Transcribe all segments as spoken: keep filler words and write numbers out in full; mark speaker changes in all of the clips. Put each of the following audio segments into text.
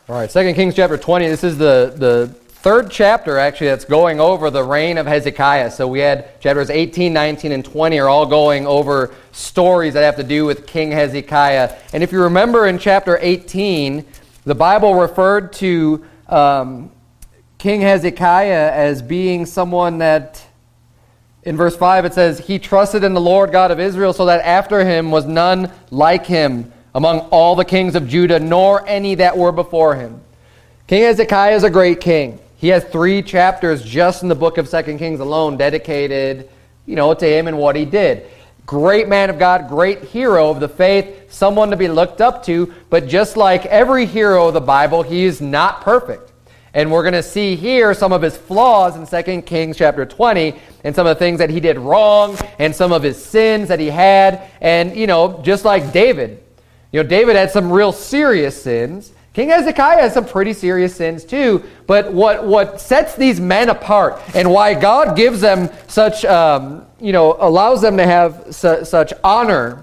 Speaker 1: All right, Second Kings chapter twenty. This is the, the third chapter, actually, that's going over the reign of Hezekiah. So we had chapters eighteen, nineteen, and twenty are all going over stories that have to do with King Hezekiah. And if you remember in chapter eighteen, the Bible referred to um, King Hezekiah as being someone that, in verse five it says, he trusted in the Lord God of Israel, so that after him was none like him among all the kings of Judah, nor any that were before him. King Hezekiah is a great king. He has three chapters just in the book of Second Kings alone dedicated, you know, to him and what he did. Great man of God, great hero of the faith, someone to be looked up to, but just like every hero of the Bible, he is not perfect. And we're going to see here some of his flaws in Second Kings chapter twenty, and some of the things that he did wrong, and some of his sins that he had. And, you know, just like David, you know, David had some real serious sins. King Hezekiah has some pretty serious sins too. But what, what sets these men apart, and why God gives them such, um, you know, allows them to have su- such honor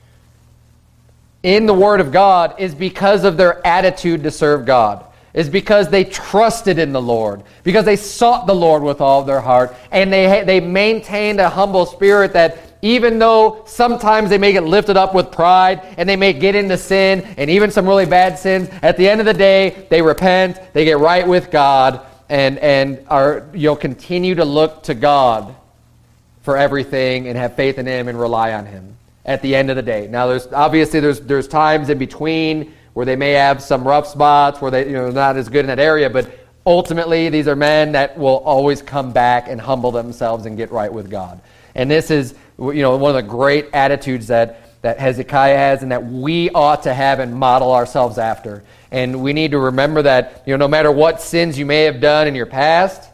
Speaker 1: in the Word of God, is because of their attitude to serve God. Is because they trusted in the Lord, because they sought the Lord with all of their heart, and they they maintained a humble spirit that even though sometimes they may get lifted up with pride, and they may get into sin, and even some really bad sins, at the end of the day, they repent, they get right with God, and and are you know continue to look to God for everything, and have faith in Him, and rely on Him at the end of the day. Now, there's obviously there's there's times in between where they may have some rough spots, where they, you know, not as good in that area, but ultimately these are men that will always come back and humble themselves and get right with God. And this is, you know, one of the great attitudes that, that Hezekiah has, and that we ought to have and model ourselves after. And we need to remember that, you know, no matter what sins you may have done in your past,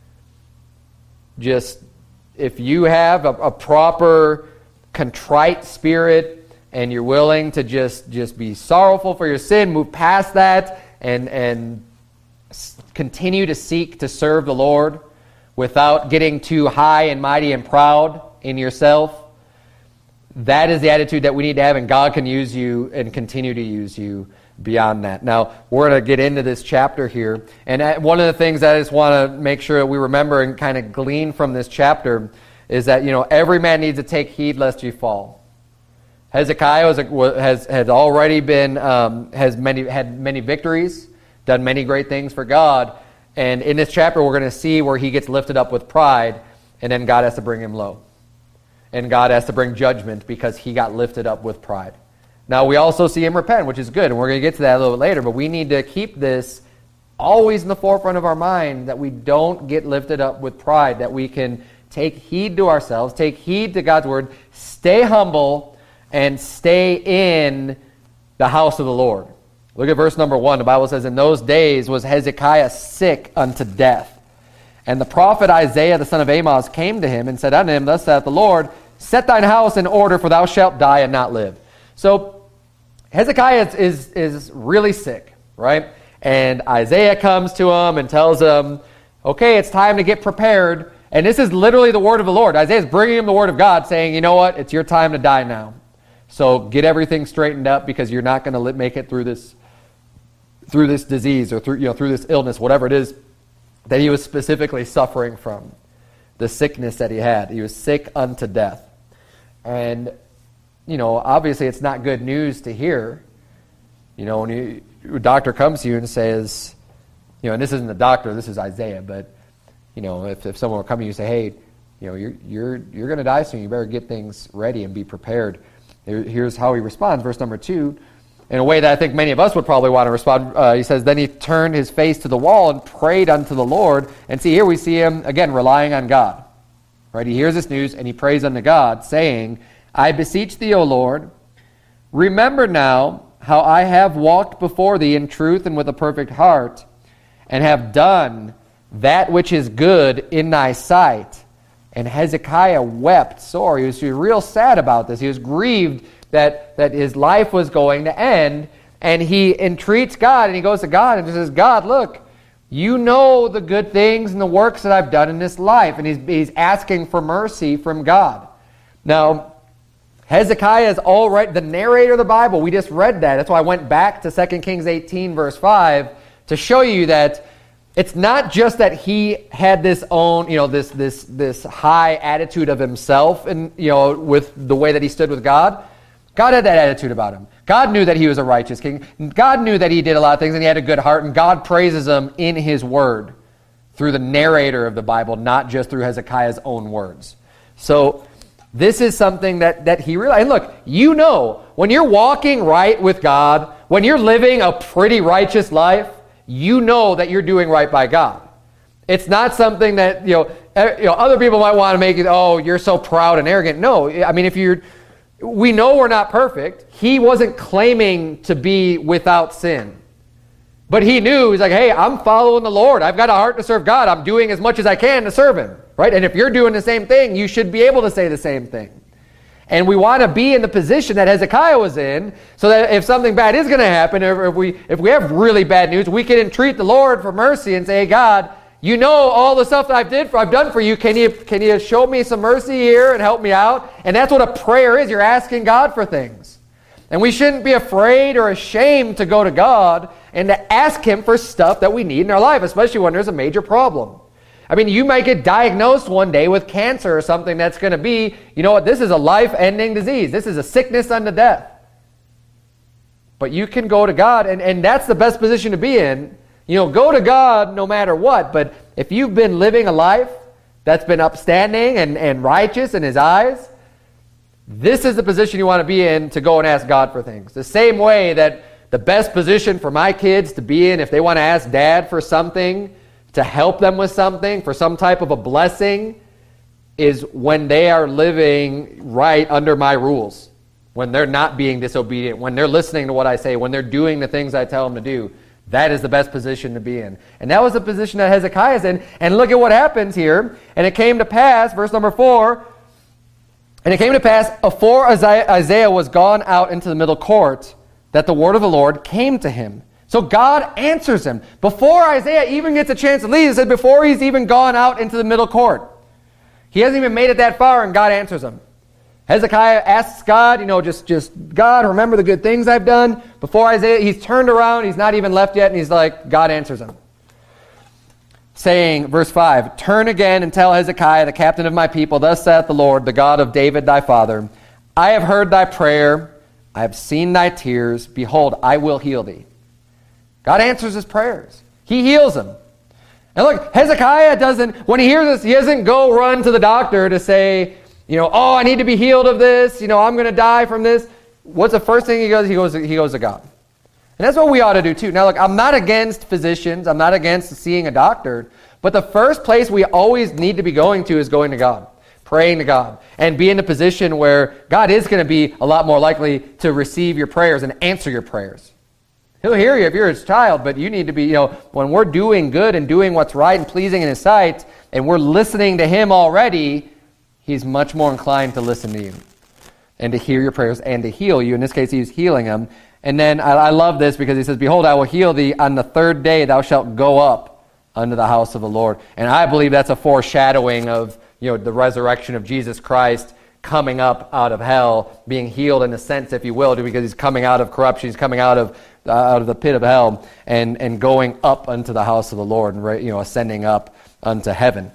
Speaker 1: just if you have a, a proper contrite spirit, and you're willing to just, just be sorrowful for your sin, move past that, and and continue to seek to serve the Lord without getting too high and mighty and proud in yourself, that is the attitude that we need to have, and God can use you and continue to use you beyond that. Now, we're going to get into this chapter here, and one of the things that I just want to make sure that we remember and kind of glean from this chapter is that, you know, every man needs to take heed lest you fall. Hezekiah was a, has has already been um, has many had many victories, done many great things for God, and in this chapter we're going to see where he gets lifted up with pride, and then God has to bring him low, and God has to bring judgment because he got lifted up with pride. Now we also see him repent, which is good, and we're going to get to that a little bit later. But we need to keep this always in the forefront of our mind, that we don't get lifted up with pride, that we can take heed to ourselves, take heed to God's word, stay humble, and stay in the house of the Lord. Look at verse number one. The Bible says, in those days was Hezekiah sick unto death. And the prophet Isaiah the son of Amoz came to him and said unto him, thus saith the Lord, set thine house in order, for thou shalt die and not live. So Hezekiah is, is, is really sick, right? And Isaiah comes to him and tells him, okay, it's time to get prepared. And this is literally the word of the Lord. Isaiah is bringing him the word of God, saying, you know what, it's your time to die now. So get everything straightened up, because you're not going to make it through this through this disease, or through you know through this illness, whatever it is that he was specifically suffering from, the sickness that he had. He was sick unto death. And, you know, obviously it's not good news to hear. You know, when you, a doctor comes to you and says, you know, and this isn't the doctor, this is Isaiah, but, you know, if, if someone will come to you and say, hey, you know, you're you're you're going to die soon, you better get things ready and be prepared. Here's how he responds, verse number two, in a way that I think many of us would probably want to respond. Uh, he says, then he turned his face to the wall and prayed unto the Lord. And see, here we see him, again, relying on God. Right? He hears this news, and he prays unto God, saying, I beseech thee, O Lord, remember now how I have walked before thee in truth and with a perfect heart, and have done that which is good in thy sight. And Hezekiah wept sore. He was real sad about this. He was grieved that, that his life was going to end. And he entreats God, and he goes to God and he says, God, look, you know the good things and the works that I've done in this life. And he's, he's asking for mercy from God. Now, Hezekiah is all right. The narrator of the Bible, we just read that. That's why I went back to Second Kings eighteen, verse five, to show you that it's not just that he had this own, you know, this this this high attitude of himself, and you know, with the way that he stood with God. God had that attitude about him. God knew that he was a righteous king. God knew that he did a lot of things, and he had a good heart, and God praises him in his word through the narrator of the Bible, not just through Hezekiah's own words. So this is something that, that he realized. And look, you know, when you're walking right with God, when you're living a pretty righteous life, you know that you're doing right by God. It's not something that, you know, you know other people might want to make it, oh, you're so proud and arrogant. No, I mean, if you're, we know we're not perfect. He wasn't claiming to be without sin. But he knew, he's like, hey, I'm following the Lord. I've got a heart to serve God. I'm doing as much as I can to serve him. Right? And if you're doing the same thing, you should be able to say the same thing. And we want to be in the position that Hezekiah was in, so that if something bad is going to happen, or if we if we have really bad news, we can entreat the Lord for mercy and say, hey, God, you know all the stuff that I've did for, I've done for you. Can you can you show me some mercy here and help me out? And that's what a prayer is. You're asking God for things. And we shouldn't be afraid or ashamed to go to God and to ask him for stuff that we need in our life, especially when there's a major problem. I mean, you might get diagnosed one day with cancer or something that's going to be, you know what, this is a life-ending disease. This is a sickness unto death. But you can go to God, and, and that's the best position to be in. You know, go to God no matter what. But if you've been living a life that's been upstanding and, and righteous in his eyes, this is the position you want to be in to go and ask God for things. The same way that the best position for my kids to be in, if they want to ask Dad for something, to help them with something, for some type of a blessing, is when they are living right under my rules, when they're not being disobedient, when they're listening to what I say, when they're doing the things I tell them to do. That is the best position to be in. And that was the position that Hezekiah is in. And look at what happens here. And it came to pass, verse number four, and it came to pass, afore Isaiah was gone out into the middle court, that the word of the Lord came to him. So God answers him. Before Isaiah even gets a chance to leave, it said before he's even gone out into the middle court. He hasn't even made it that far, and God answers him. Hezekiah asks God, you know, just, just God, remember the good things I've done. Before Isaiah, he's turned around, he's not even left yet, and he's like, God answers him. Saying, verse five, turn again and tell Hezekiah, the captain of my people, thus saith the Lord, the God of David thy father, I have heard thy prayer, I have seen thy tears, behold, I will heal thee. God answers his prayers. He heals him. And look, Hezekiah doesn't, when he hears this, he doesn't go run to the doctor to say, you know, oh, I need to be healed of this. You know, I'm going to die from this. What's the first thing he goes? He goes, he goes to God. And that's what we ought to do too. Now, look, I'm not against physicians. I'm not against seeing a doctor. But the first place we always need to be going to is going to God, praying to God, and be in a position where God is going to be a lot more likely to receive your prayers and answer your prayers. He'll hear you if you're his child, but you need to be, you know, when we're doing good and doing what's right and pleasing in his sight, and we're listening to him already, he's much more inclined to listen to you and to hear your prayers and to heal you. In this case, he's healing him. And then I, I love this because he says, behold, I will heal thee. On the third day thou shalt go up unto the house of the Lord. And I believe that's a foreshadowing of, you know, the resurrection of Jesus Christ coming up out of hell, being healed in a sense, if you will, because he's coming out of corruption. He's coming out of uh, out of the pit of hell and, and going up unto the house of the Lord, and, you know, ascending up unto heaven.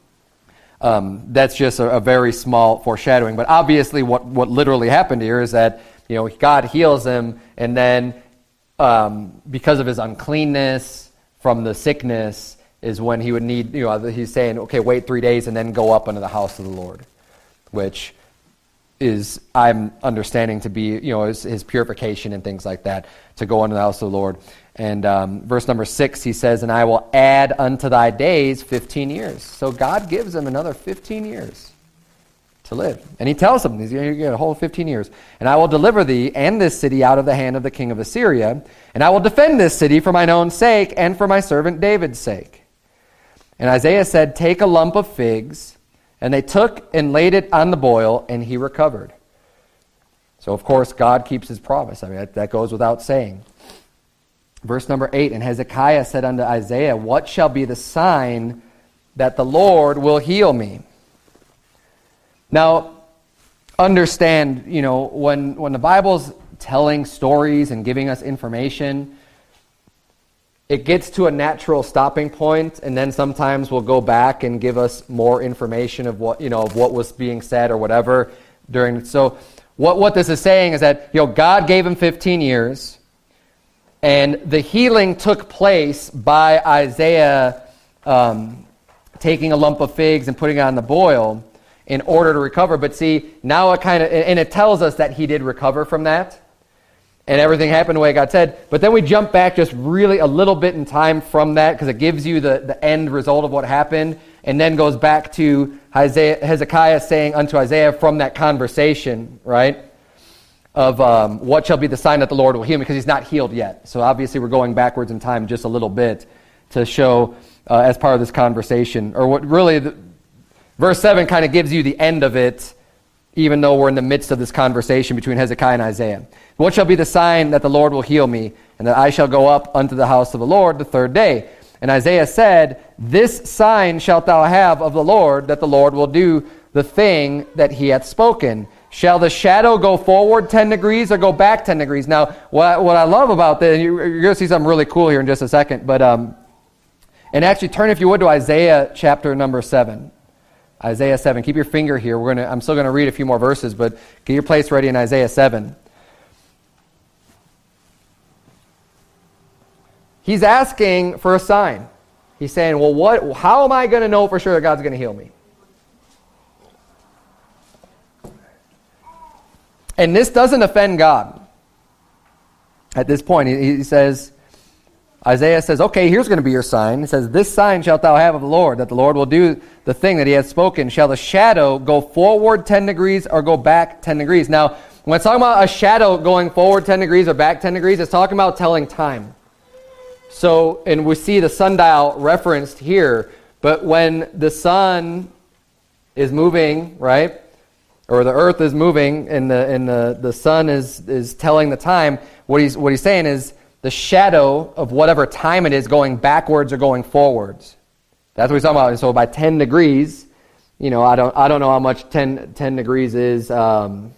Speaker 1: Um, that's just a, a very small foreshadowing. But obviously what, what literally happened here is that, you know, God heals him, and then um, because of his uncleanness from the sickness is when he would need, you know, he's saying, okay, wait three days and then go up into the house of the Lord, which is, I'm understanding to be, you know, his, his purification and things like that, to go into the house of the Lord. And um, verse number six, he says, and I will add unto thy days fifteen years. So God gives him another fifteen years to live. And he tells him, he's going to get a whole fifteen years. And I will deliver thee and this city out of the hand of the king of Assyria, and I will defend this city for mine own sake and for my servant David's sake. And Isaiah said, take a lump of figs. And they took and laid it on the boil, and he recovered. So, of course, God keeps his promise. I mean, that, that goes without saying. Verse number eight, and Hezekiah said unto Isaiah, what shall be the sign that the Lord will heal me? Now, understand, you know, when, when the Bible's telling stories and giving us information, it gets to a natural stopping point, and then sometimes we'll go back and give us more information of what, you know, of what was being said or whatever during. So what, what this is saying is that, you know, God gave him fifteen years, and the healing took place by Isaiah um, taking a lump of figs and putting it on the boil in order to recover. But see, now it kind of, and it tells us that he did recover from that, and everything happened the way God said. But then we jump back just really a little bit in time from that, because it gives you the, the end result of what happened, and then goes back to Isaiah, Hezekiah saying unto Isaiah from that conversation, right, of um, what shall be the sign that the Lord will heal me, because he's not healed yet. So obviously we're going backwards in time just a little bit to show uh, as part of this conversation, or what really, the, verse seven kind of gives you the end of it, even though we're in the midst of this conversation between Hezekiah and Isaiah. What shall be the sign that the Lord will heal me, and that I shall go up unto the house of the Lord the third day? And Isaiah said, this sign shalt thou have of the Lord, that the Lord will do the thing that he hath spoken. Shall the shadow go forward ten degrees or go back ten degrees? Now, what, what I love about this, you're, you're going to see something really cool here in just a second, but um, and actually turn, if you would, to Isaiah chapter number seven. Isaiah seven. Keep your finger here. We're gonna. I'm still going to read a few more verses, but get your place ready in Isaiah seven. He's asking for a sign. He's saying, well, what? How am I going to know for sure that God's going to heal me? And this doesn't offend God. At this point, he, he says, Isaiah says, okay, here's going to be your sign. It says, this sign shalt thou have of the Lord, that the Lord will do the thing that he hath spoken. Shall the shadow go forward ten degrees or go back ten degrees? Now, when it's talking about a shadow going forward ten degrees or back ten degrees, it's talking about telling time. So, and we see the sundial referenced here, but when the sun is moving, right, or the earth is moving, and the and the, the sun is, is telling the time, what he's what he's saying is the shadow of whatever time it is going backwards or going forwards. That's what he's talking about. And so by ten degrees, you know, I don't I don't know how much ten, ten degrees is um,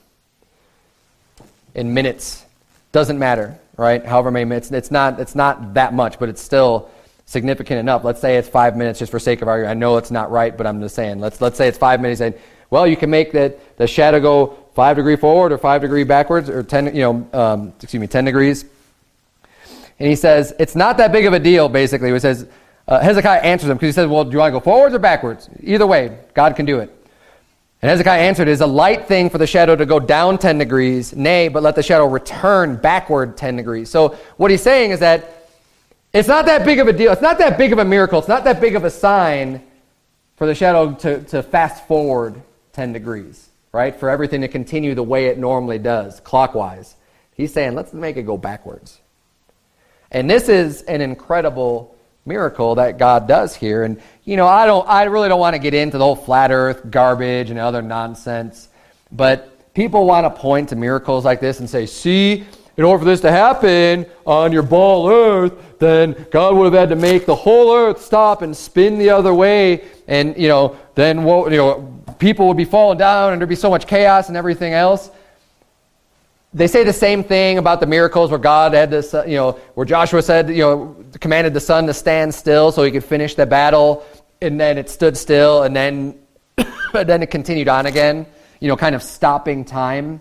Speaker 1: in minutes. Doesn't matter. Right? However many minutes. It's not it's not that much, but it's still significant enough. Let's say it's five minutes just for sake of argument. I know it's not right, but I'm just saying. Let's let's say it's five minutes, and well, you can make that the shadow go five degree forward or five degree backwards, or ten, you know, um, excuse me, ten degrees. And he says it's not that big of a deal. Basically, he says uh, Hezekiah answers him, because he says, "Well, do you want to go forwards or backwards? Either way, God can do it." And Hezekiah answered, "It is a light thing for the shadow to go down ten degrees, nay, but let the shadow return backward ten degrees." So what he's saying is that it's not that big of a deal. It's not that big of a miracle. It's not that big of a sign for the shadow to, to fast forward ten degrees, right? For everything to continue the way it normally does, clockwise. He's saying, let's make it go backwards. And this is an incredible miracle that God does here. And you know, I don't I really don't want to get into the whole flat earth garbage and other nonsense, but people want to point to miracles like this and say, see, in order for this to happen on your ball earth, then God would have had to make the whole earth stop and spin the other way, and you know, then what, you know, people would be falling down and there'd be so much chaos and everything else. They say the same thing about the miracles where God had this, uh, you know, where Joshua said, you know, commanded the sun to stand still so he could finish the battle, and then it stood still, and then, then it continued on again, you know, kind of stopping time.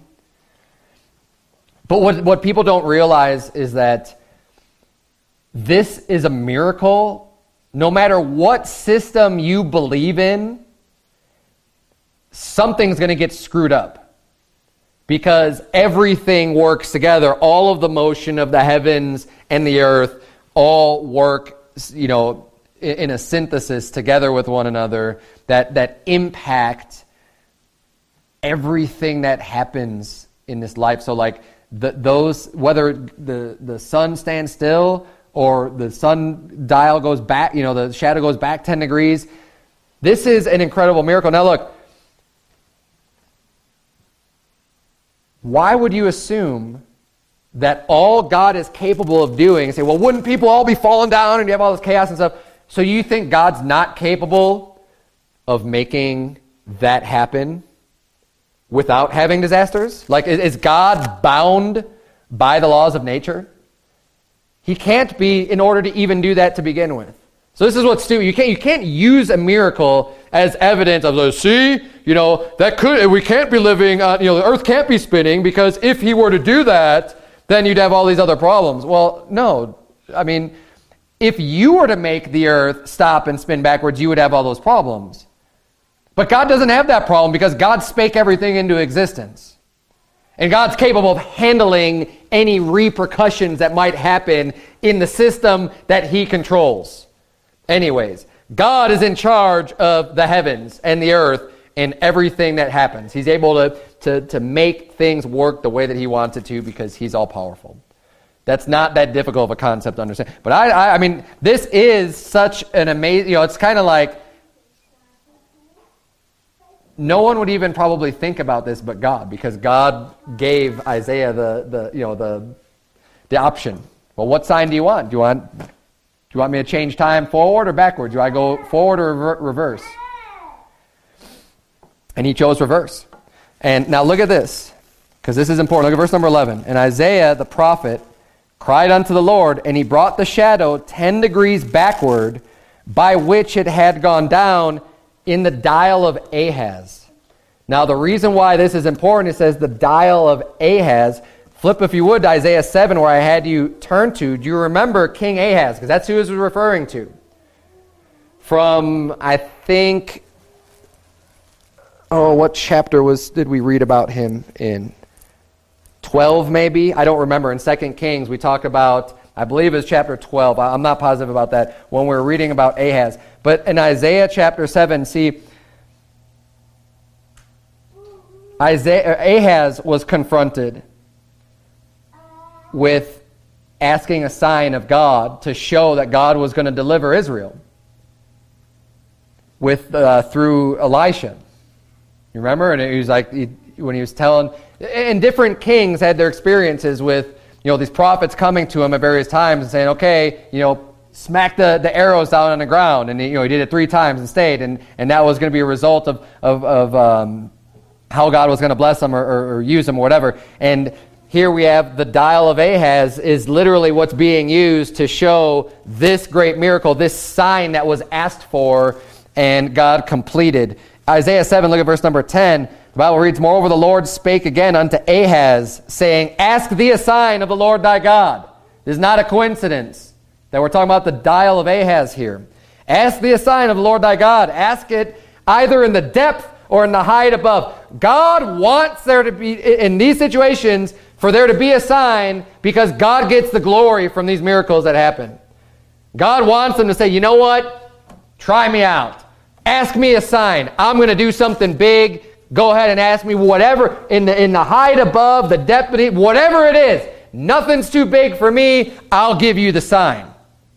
Speaker 1: But what what people don't realize is that this is a miracle. No matter what system you believe in, something's going to get screwed up. Because everything works together. All of the motion of the heavens and the earth all work, you know, in a synthesis together with one another that, that impact everything that happens in this life. So like the, those, whether the, the sun stands still or the sun dial goes back, you know, the shadow goes back ten degrees, this is an incredible miracle. Now look, why would you assume that all God is capable of doing and say, well, wouldn't people all be falling down and you have all this chaos and stuff? So you think God's not capable of making that happen? without having disasters? Like, is God bound by the laws of nature? He can't be in order to even do that to begin with. So this is what's stupid. You can't, you can't use a miracle as evidence of, the see, you know, that could, we can't be living, on, you know, the earth can't be spinning, because if he were to do that, then you'd have all these other problems. Well, no. I mean, if you were to make the earth stop and spin backwards, you would have all those problems. But God doesn't have that problem, because God spake everything into existence. And God's capable of handling any repercussions that might happen in the system that he controls. Anyways, God is in charge of the heavens and the earth and everything that happens. He's able to, to, to make things work the way that he wants it to, because he's all-powerful. That's not that difficult of a concept to understand. But I, I, I mean, this is such an amazing, you know, it's kind of like, no one would even probably think about this but God, because God gave Isaiah the, the you know, the, the option. Well, what sign do you want? Do you want... Do you want me to change time forward or backward? Do I go forward or rever- reverse? And he chose reverse. And now look at this, because this is important. Look at verse number eleven. And Isaiah the prophet cried unto the Lord, and he brought the shadow ten degrees backward, by which it had gone down in the dial of Ahaz. Now the reason why this is important, it says the dial of Ahaz. Flip, if you would, to Isaiah seven, where I had you turn to. Do you remember King Ahaz? Because that's who this was referring to. From, I think, oh, what chapter was did we read about him in? twelve, maybe? I don't remember. In Second Kings, we talk about, I believe it's chapter twelve. I'm not positive about that, when we're reading about Ahaz. But in Isaiah chapter seven, see, Isaiah, Ahaz was confronted with asking a sign of God to show that God was going to deliver Israel with uh, through Elisha. You remember? And he was like, he, when he was telling, and different kings had their experiences with, you know, these prophets coming to him at various times and saying, okay, you know, smack the, the arrows down on the ground. And he, you know, he did it three times and stayed. And, and that was going to be a result of, of, of um, how God was going to bless them or, or, or use them or whatever. And here we have the dial of Ahaz is literally what's being used to show this great miracle, this sign that was asked for and God completed. Isaiah seven, look at verse number ten. The Bible reads, Moreover, the Lord spake again unto Ahaz, saying, Ask thee a sign of the Lord thy God. This is not a coincidence that we're talking about the dial of Ahaz here. Ask thee a sign of the Lord thy God. Ask it either in the depth or in the height above. God wants there to be, in these situations, for there to be a sign, because God gets the glory from these miracles that happen. God wants them to say, you know what? Try me out. Ask me a sign. I'm going to do something big. Go ahead and ask me whatever, in the, in the height above, the depth beneath, whatever it is. Nothing's too big for me. I'll give you the sign.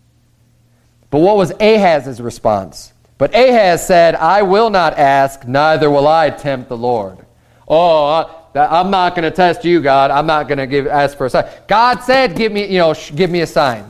Speaker 1: But what was Ahaz's response? But Ahaz said, I will not ask, neither will I tempt the Lord. Oh, I, I'm not going to test you, God. I'm not going to give ask for a sign. God said, give me, you know, sh- give me a sign.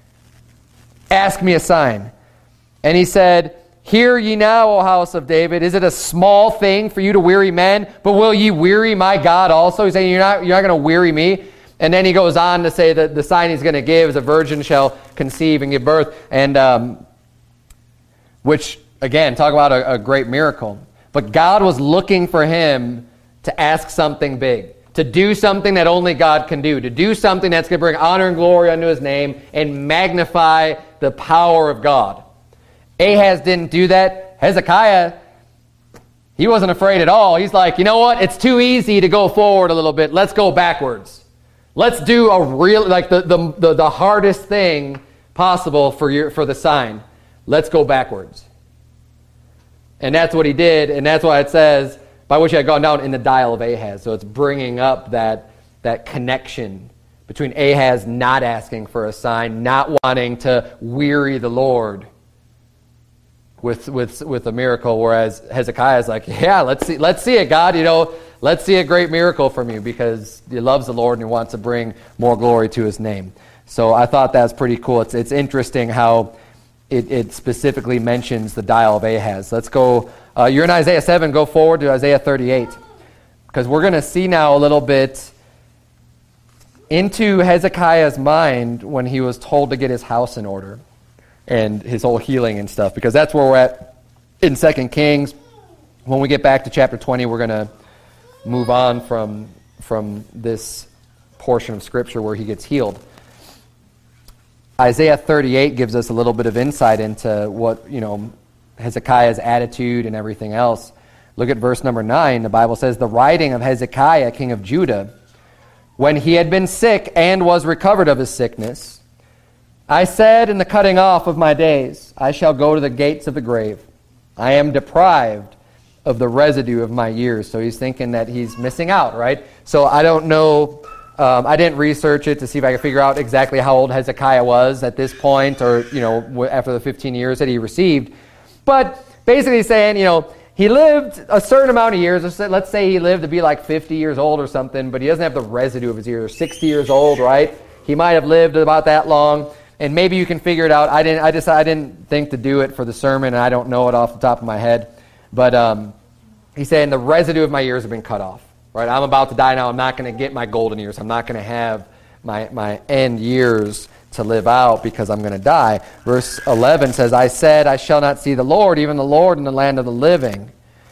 Speaker 1: Ask me a sign. And he said, Hear ye now, O house of David. Is it a small thing for you to weary men? But will ye weary my God also? He's saying, you're not, you're not going to weary me. And then he goes on to say that the sign he's going to give is a virgin shall conceive and give birth. And um, which, again, talk about a, a great miracle. But God was looking for him to ask something big, to do something that only God can do, to do something that's going to bring honor and glory unto his name and magnify the power of God. Ahaz didn't do that. Hezekiah, he wasn't afraid at all. He's like, you know what? It's too easy to go forward a little bit. Let's go backwards. Let's do a real, like the, the, the, the hardest thing possible for your, for the sign. Let's go backwards. And that's what he did, and that's why it says, by which he had gone down in the dial of Ahaz. So it's bringing up that, that connection between Ahaz not asking for a sign, not wanting to weary the Lord with with with a miracle, whereas Hezekiah is like, yeah, let's see, let's see it, God. You know, let's see a great miracle from you, because he loves the Lord and he wants to bring more glory to his name. So I thought that's pretty cool. It's it's interesting how it, it specifically mentions the dial of Ahaz. Let's go. Uh, you're in Isaiah seven. Go forward to Isaiah thirty-eight. because we're going to see now a little bit into Hezekiah's mind when he was told to get his house in order and his whole healing and stuff, because that's where we're at in Second Kings. When we get back to chapter twenty, we're going to move on from, from this portion of Scripture where he gets healed. Isaiah thirty-eight gives us a little bit of insight into what, you know, Hezekiah's attitude and everything else. Look at verse number nine. The Bible says, "The writing of Hezekiah, king of Judah, when he had been sick and was recovered of his sickness, I said in the cutting off of my days, I shall go to the gates of the grave. I am deprived of the residue of my years." So he's thinking that he's missing out, right? So I don't know, um, I didn't research it to see if I could figure out exactly how old Hezekiah was at this point, or, you know, after the fifteen years that he received. But basically saying, you know, he lived a certain amount of years. Let's say he lived to be like fifty years old or something, but he doesn't have the residue of his years. sixty years old, right? He might have lived about that long, and maybe you can figure it out. I didn't. I just. I didn't think to do it for the sermon, and I don't know it off the top of my head. But um, he's saying the residue of my years have been cut off. Right? I'm about to die now. I'm not going to get my golden years. I'm not going to have my my end years to live out because I'm going to die. Verse eleven says, "I said, I shall not see the Lord, even the Lord in the land of the living."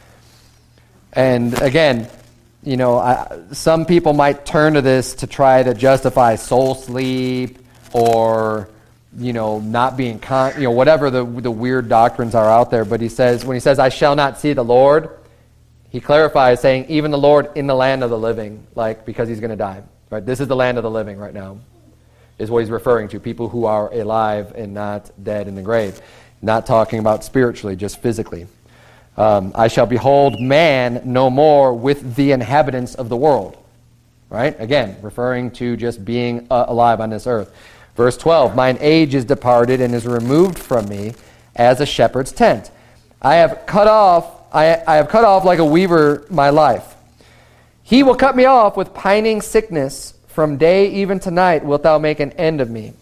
Speaker 1: And again, you know, I, some people might turn to this to try to justify soul sleep, or, you know, not being con, you know, whatever the the weird doctrines are out there. But he says, when he says, "I shall not see the Lord," he clarifies, saying, even the Lord in the land of the living, like, because he's going to die. Right? This is the land of the living right now, is what he's referring to. People who are alive and not dead in the grave. Not talking about spiritually, just physically. Um, "I shall behold man no more with the inhabitants of the world." Right? Again, referring to just being uh, alive on this earth. Verse twelve, "Mine age is departed and is removed from me as a shepherd's tent. I have cut off, I, I have cut off like a weaver my life. He will cut me off with pining sickness. From day even to night wilt thou make an end of me.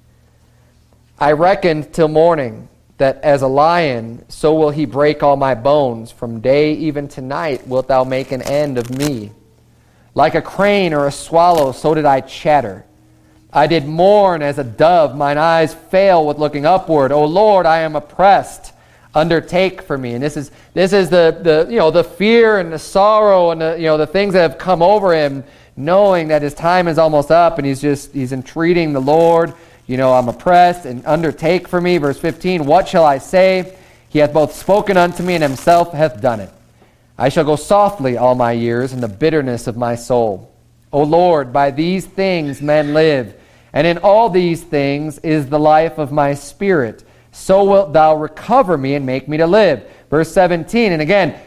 Speaker 1: I reckoned till morning, that as a lion, so will he break all my bones. From day even to night wilt thou make an end of me. Like a crane or a swallow, so did I chatter. I did mourn as a dove, mine eyes fail with looking upward. O Lord, I am oppressed. Undertake for me." And this is this is the, the you know the fear and the sorrow and the you know the things that have come over him, knowing that his time is almost up, and he's just he's entreating the Lord. You know, "I'm oppressed, and undertake for me." Verse fifteen, "What shall I say? He hath both spoken unto me, and himself hath done it. I shall go softly all my years in the bitterness of my soul. O Lord, by these things men live, and in all these things is the life of my spirit. So wilt thou recover me and make me to live." Verse seventeen, and again,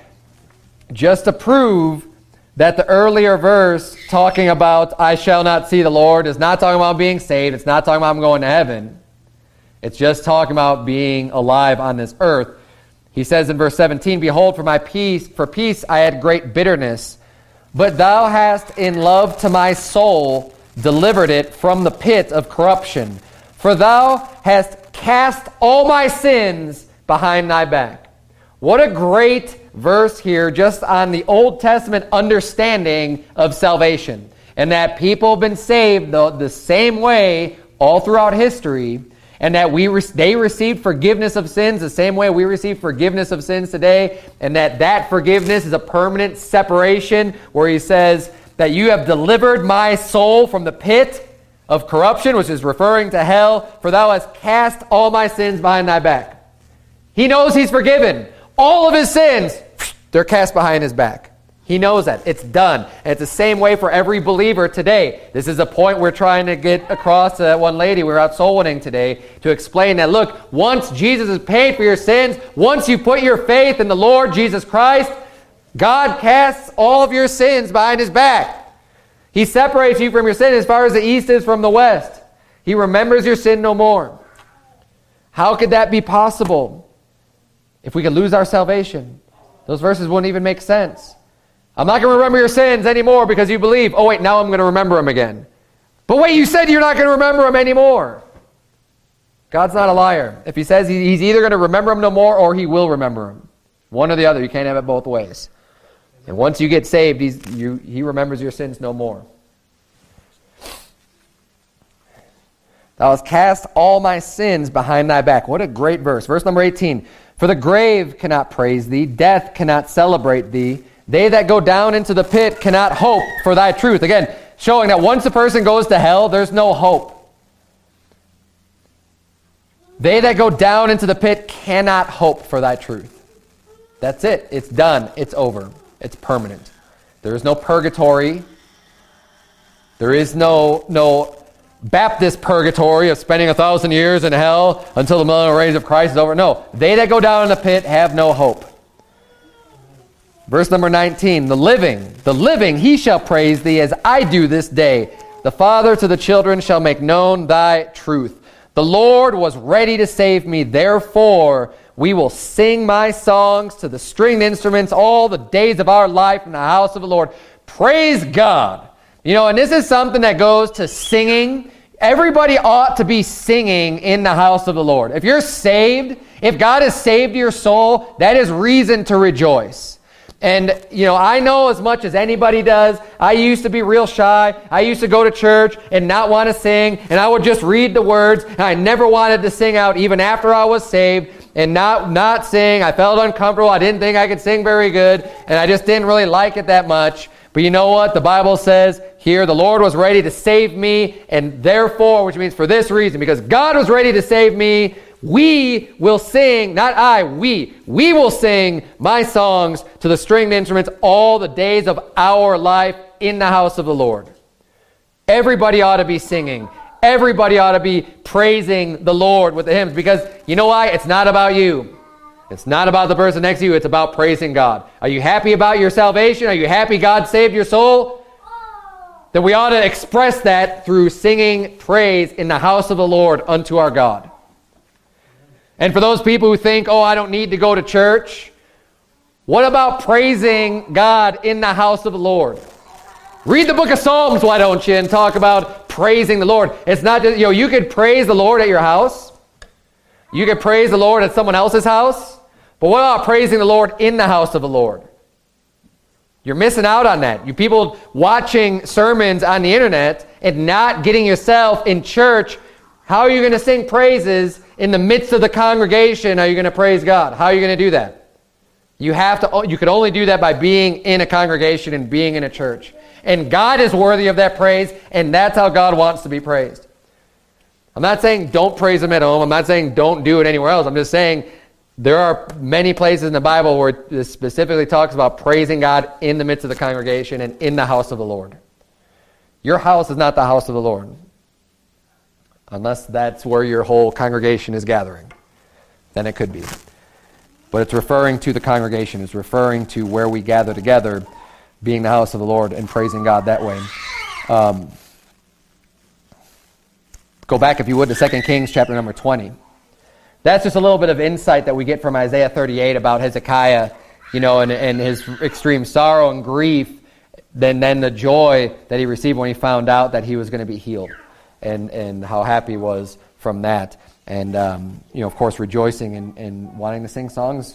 Speaker 1: just to prove that the earlier verse talking about "I shall not see the Lord" is not talking about being saved. It's not talking about I'm going to heaven. It's just talking about being alive on this earth. He says in verse seventeen, "Behold, for my peace, for peace I had great bitterness, but thou hast in love to my soul delivered it from the pit of corruption. For thou hast cast all my sins behind thy back." What a great verse here just on the Old Testament understanding of salvation. And that people have been saved the, the same way all throughout history. And that we re- they received forgiveness of sins the same way we receive forgiveness of sins today. And that that forgiveness is a permanent separation, where he says that you have delivered my soul from the pit of corruption, which is referring to hell. For thou hast cast all my sins behind thy back. He knows he's forgiven. All of his sins, they're cast behind his back. He knows that. It's done. And it's the same way for every believer today. This is a point we're trying to get across to that one lady. We were out soul winning today to explain that, look, once Jesus has paid for your sins, once you put your faith in the Lord Jesus Christ, God casts all of your sins behind his back. He separates you from your sin as far as the east is from the west. He remembers your sin no more. How could that be possible? If we could lose our salvation, those verses wouldn't even make sense. I'm not going to remember your sins anymore because you believe. Oh, wait, now I'm going to remember them again. But wait, you said you're not going to remember them anymore. God's not a liar. If he says he's either going to remember them no more or he will remember them. One or the other. You can't have it both ways. And once you get saved, he's, you, he remembers your sins no more. Thou hast cast all my sins behind thy back. What a great verse. Verse number eighteen. For the grave cannot praise thee, death cannot celebrate thee. They that go down into the pit cannot hope for thy truth. Again, showing that once a person goes to hell, there's no hope. They that go down into the pit cannot hope for thy truth. That's it. It's done. It's over. It's permanent. There is no purgatory. There is no, no Baptist purgatory of spending a thousand years in hell until the millennial reign of Christ is over. No. They that go down in the pit have no hope. Verse number nineteen, the living, the living, he shall praise thee as I do this day. The Father to the children shall make known thy truth. The Lord was ready to save me, therefore we will sing my songs to the stringed instruments all the days of our life in the house of the Lord. Praise God. You know, and this is something that goes to singing. Everybody ought to be singing in the house of the Lord. If you're saved, if God has saved your soul, that is reason to rejoice. And, you know, I know as much as anybody does. I used to be real shy. I used to go to church and not want to sing, and I would just read the words, and I never wanted to sing out even after I was saved, and not, not sing. I felt uncomfortable. I didn't think I could sing very good, and I just didn't really like it that much. But you know what? The Bible says here, the Lord was ready to save me, and therefore, which means for this reason, because God was ready to save me, we will sing, not I, we, we will sing my songs to the stringed instruments all the days of our life in the house of the Lord. Everybody ought to be singing. Everybody ought to be praising the Lord with the hymns, because you know why? It's not about you. It's not about the person next to you. It's about praising God. Are you happy about your salvation? Are you happy God saved your soul? Then we ought to express that through singing praise in the house of the Lord unto our God. And for those people who think, oh, I don't need to go to church, what about praising God in the house of the Lord? Read the book of Psalms, why don't you, and talk about praising the Lord. It's not just, you know, you could praise the Lord at your house. You could praise the Lord at someone else's house. But what about praising the Lord in the house of the Lord? You're missing out on that. You people watching sermons on the internet and not getting yourself in church. How are you going to sing praises in the midst of the congregation? Are you going to praise God? How are you going to do that? You have to. You can only do that by being in a congregation and being in a church. And God is worthy of that praise, and that's how God wants to be praised. I'm not saying don't praise Him at home. I'm not saying don't do it anywhere else. I'm just saying there are many places in the Bible where it specifically talks about praising God in the midst of the congregation and in the house of the Lord. Your house is not the house of the Lord, unless that's where your whole congregation is gathering. Then it could be. But it's referring to the congregation. It's referring to where we gather together, being the house of the Lord and praising God that way. Um, go back, if you would, to Second Kings chapter number twenty. That's just a little bit of insight that we get from Isaiah thirty-eight about Hezekiah, you know, and, and his extreme sorrow and grief, then, then the joy that he received when he found out that he was going to be healed. And, and how happy he was from that. And, um, you know, of course, rejoicing and, and wanting to sing songs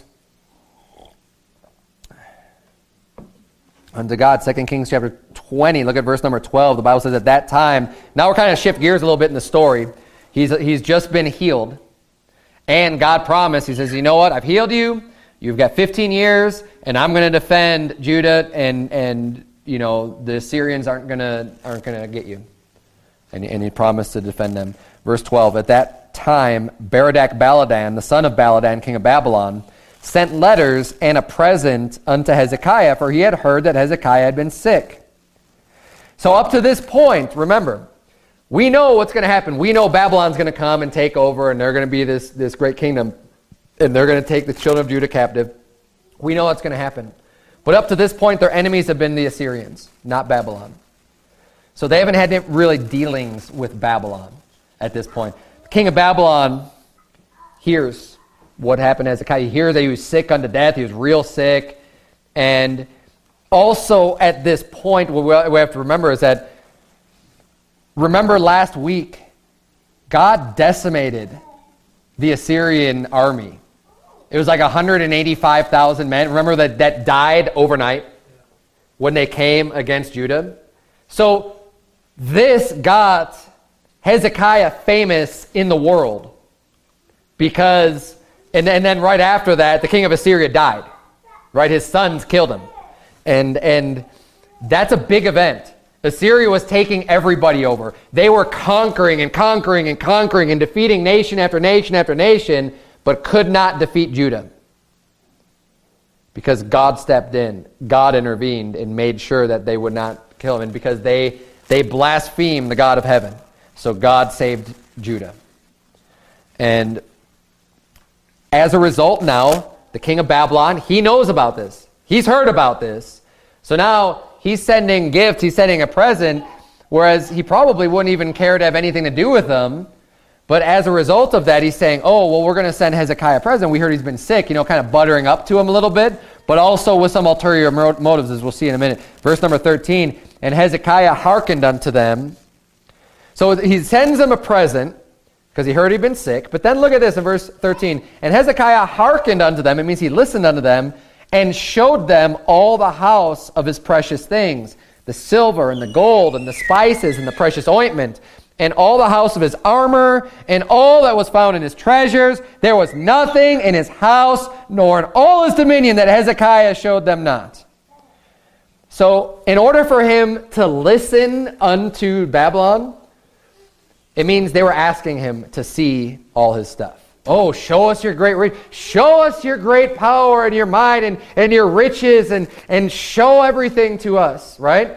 Speaker 1: unto God. Second Kings chapter twenty, look at verse number twelve. The Bible says at that time, now we're kind of shift gears a little bit in the story. He's, he's just been healed. And God promised, He says, you know what, I've healed you. You've got fifteen years, and I'm going to defend Judah, and, and you know, the Assyrians aren't going to aren't going to get you. And, and he promised to defend them. Verse twelve, at that time, Berodach Baladan, the son of Baladan, king of Babylon, sent letters and a present unto Hezekiah, for he had heard that Hezekiah had been sick. So up to this point, remember, we know what's going to happen. We know Babylon's going to come and take over, and they're going to be this, this great kingdom, and they're going to take the children of Judah captive. We know what's going to happen. But up to this point, their enemies have been the Assyrians, not Babylon. So they haven't had any really dealings with Babylon at this point. The king of Babylon hears what happened to Hezekiah. He hears that he was sick unto death. He was real sick. And also at this point, what we have to remember is that, remember last week, God decimated the Assyrian army. It was like one hundred eighty-five thousand men. Remember that that died overnight? when they came against Judah. So this got Hezekiah famous in the world because, and, and then right after that, the king of Assyria died, right? His sons killed him. And, and that's a big event. Assyria was taking everybody over. They were conquering and conquering and conquering and defeating nation after nation after nation, but could not defeat Judah. Because God stepped in. God intervened and made sure that they would not kill him. And because they, they blasphemed the God of heaven. So God saved Judah. And as a result now, the king of Babylon, he knows about this. He's heard about this. So now he's sending gifts, he's sending a present, whereas he probably wouldn't even care to have anything to do with them. But as a result of that, he's saying, oh, well, we're going to send Hezekiah a present. We heard he's been sick, you know, kind of buttering up to him a little bit, but also with some ulterior motives, as we'll see in a minute. Verse number thirteen, and Hezekiah hearkened unto them. So he sends them a present, because he heard he'd been sick. But then look at this in verse thirteen. And Hezekiah hearkened unto them, it means he listened unto them, and showed them all the house of his precious things, the silver and the gold and the spices and the precious ointment, and all the house of his armor, and all that was found in his treasures. There was nothing in his house, nor in all his dominion, that Hezekiah showed them not. So, in order for him to listen unto Babylon, it means they were asking him to see all his stuff. Oh, show us your great riches. Show us your great power and your might and, and your riches, and, and show everything to us, right?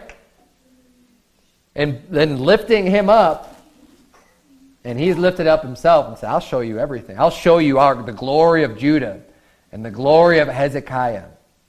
Speaker 1: And then lifting him up, and he's lifted up himself and said, I'll show you everything. I'll show you our, the glory of Judah and the glory of Hezekiah.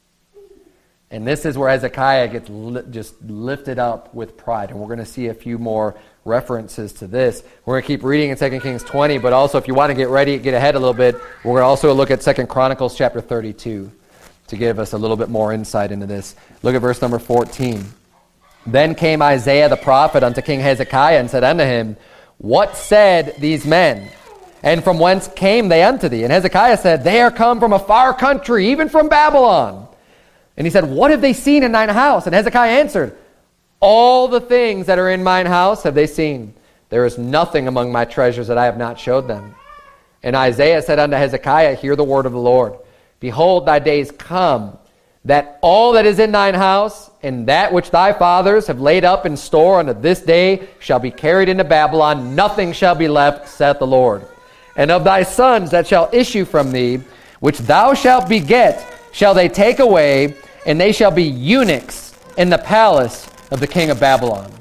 Speaker 1: And this is where Hezekiah gets li- just lifted up with pride. And we're going to see a few more references to this. We're going to keep reading in Second Kings twenty, but also if you want to get ready, get ahead a little bit, we're going to also look at Second Chronicles chapter thirty-two to give us a little bit more insight into this. Look at verse number fourteen. Then came Isaiah the prophet unto King Hezekiah and said unto him, what said these men? And from whence came they unto thee? And Hezekiah said, they are come from a far country, even from Babylon. And he said, what have they seen in thine house? And Hezekiah answered, all the things that are in mine house have they seen. There is nothing among my treasures that I have not showed them. And Isaiah said unto Hezekiah, hear the word of the Lord. Behold, thy days come, that all that is in thine house, and that which thy fathers have laid up in store unto this day, shall be carried into Babylon. Nothing shall be left, saith the Lord. And of thy sons that shall issue from thee, which thou shalt beget, shall they take away, and they shall be eunuchs in the palace of the king of Babylon.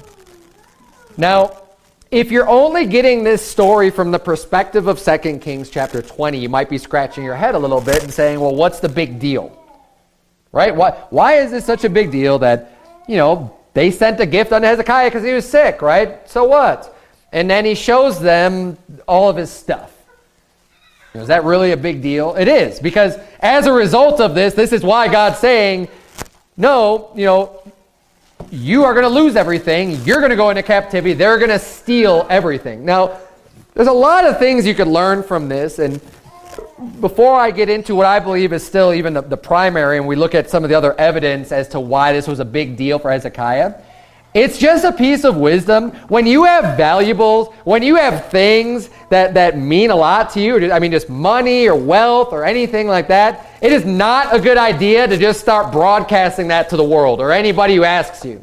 Speaker 1: Now, if you're only getting this story from the perspective of Second Kings chapter twenty, you might be scratching your head a little bit and saying, well, what's the big deal? Right? Why, why is this such a big deal that, you know, they sent a gift unto Hezekiah because he was sick, right? So what? And then he shows them all of his stuff. You know, is that really a big deal? It is, because as a result of this, this is why God's saying, no, you know, you are going to lose everything. You're going to go into captivity. They're going to steal everything. Now, there's a lot of things you could learn from this, and before I get into what I believe is still even the, the primary, and we look at some of the other evidence as to why this was a big deal for Hezekiah, it's just a piece of wisdom. When you have valuables, when you have things that, that mean a lot to you, I mean just money or wealth or anything like that, it is not a good idea to just start broadcasting that to the world or anybody who asks you.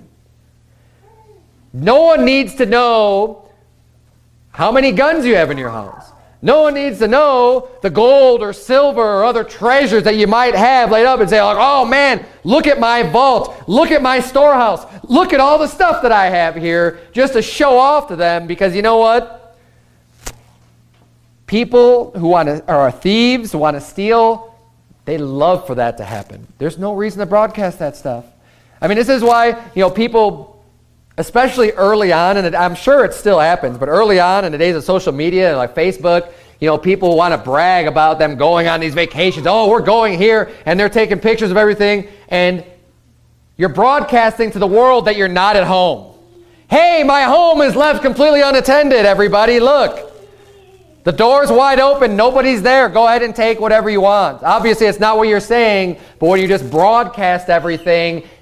Speaker 1: No one needs to know how many guns you have in your house. No one needs to know the gold or silver or other treasures that you might have laid up and say, like, oh man, look at my vault. Look at my storehouse. Look at all the stuff that I have here, just to show off to them, because you know what? People who want to, are thieves, who want to steal, they love for that to happen. There's no reason to broadcast that stuff. I mean, this is why, you know, people, especially early on, and I'm sure it still happens, but early on in the days of social media and like Facebook, you know, people want to brag about them going on these vacations. Oh, we're going here, and they're taking pictures of everything, and you're broadcasting to the world that you're not at home. Hey, my home is left completely unattended, everybody. Look, the door's wide open. Nobody's there. Go ahead and take whatever you want. Obviously, it's not what you're saying, but when you just broadcast everything,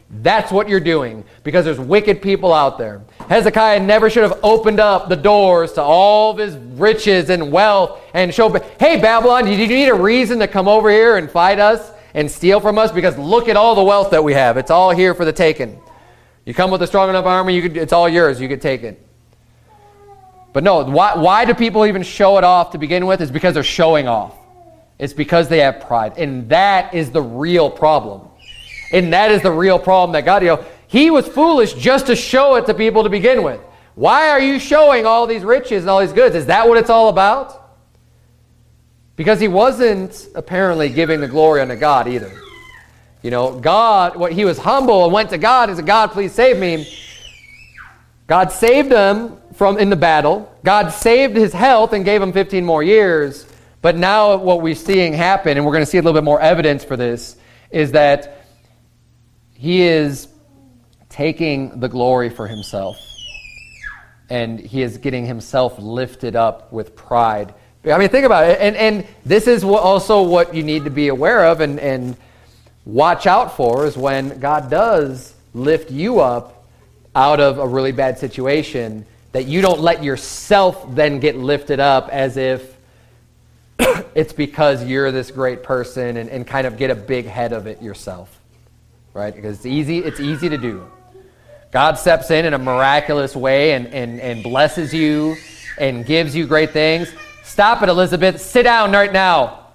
Speaker 1: That's what you're doing, because there's wicked people out there. Hezekiah never should have opened up the doors to all of his riches and wealth and show, hey, Babylon, did you need a reason to come over here and fight us and steal from us? Because look at all the wealth that we have. It's all here for the taking. You come with a strong enough army, you could, it's all yours. You could take it. But no, why, why do people even show it off to begin with? It's because they're showing off. It's because they have pride. And that is the real problem. And that is the real problem that God, you know, he was foolish just to show it to people to begin with. Why are you showing all these riches and all these goods? Is that what it's all about? Because he wasn't apparently giving the glory unto God either. You know, God, what he was humble and went to God and said, God, please save me. God saved him from in the battle. God saved his health and gave him fifteen more years. But now what we're seeing happen, and we're going to see a little bit more evidence for this, is that he is taking the glory for himself. And he is getting himself lifted up with pride. I mean, think about it. And, and this is what also what you need to be aware of and, and watch out for, is when God does lift you up out of a really bad situation, that you don't let yourself then get lifted up as if it's because you're this great person and, and kind of get a big head of it yourself. Right? Because it's easy, it's easy to do. God steps in in a miraculous way and, and, and blesses you and gives you great things. Stop it, Elizabeth. Sit down right now.